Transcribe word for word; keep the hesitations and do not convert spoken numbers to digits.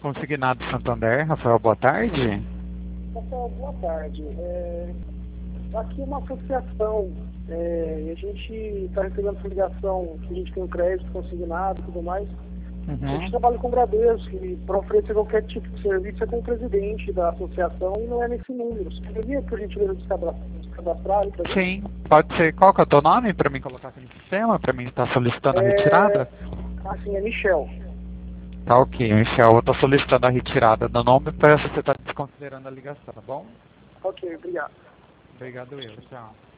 Consignado Santander, Rafael, boa tarde. Rafael, boa tarde. É, aqui é uma associação, é, e a gente está recebendo essa ligação que a gente tem um crédito consignado e tudo mais. A gente Uhum. trabalha com Bradesco e para oferecer qualquer tipo de serviço é com o presidente da associação e não é nesse número. Você poderia, por gentileza, nos cadastrar, nos cadastrar aí pra gente? Sim, pode ser. Qual que é o teu nome para mim colocar aqui no sistema, para mim estar solicitando a É, retirada? assim, é Michel. Tá ok, Michel, eu estou solicitando a retirada do nome para você estar desconsiderando a ligação, tá bom? Ok, obrigado. Obrigado eu, tchau.